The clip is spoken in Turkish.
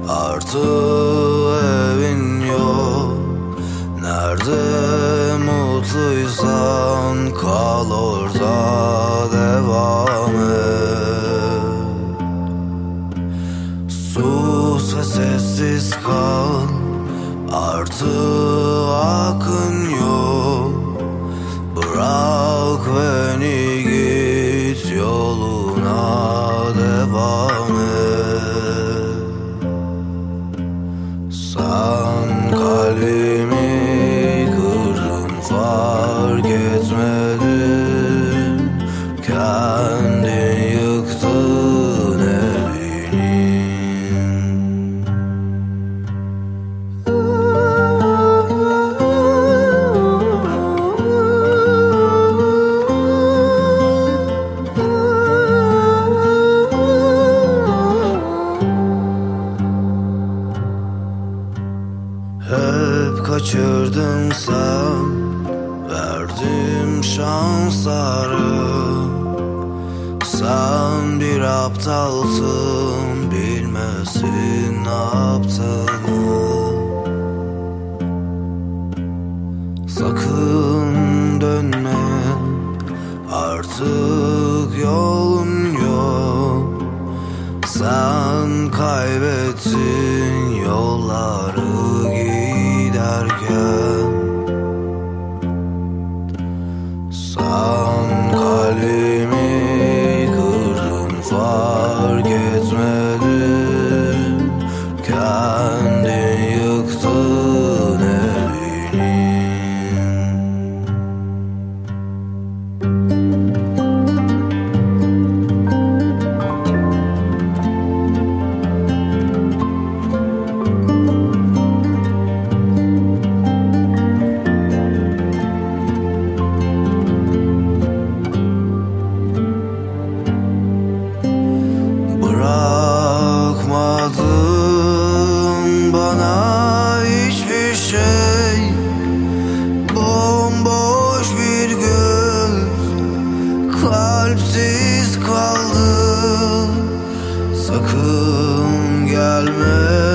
Artı evin yok. Nerede mutluysan kal orada, devam et. Sus ve sessiz kal. Artı akın yok. Bırak beni, git yoluna, devam et. Sen kalbimi kırdın, fark etmedin. Kendin yıktın evini. Hep kaçırdın sen, verdim şansları. Sen bir aptalsın, bilmesin ne yaptığını. Sakın dönme, artık yolun yok. Sen kaybettin yolları giderken. Sen kalbimi kırdın, fark etmedin. Kendin yıktın evini. Bırakmadın bana hiçbir şey. Bomboş bir göz, kalpsiz kaldı. Sakın gelme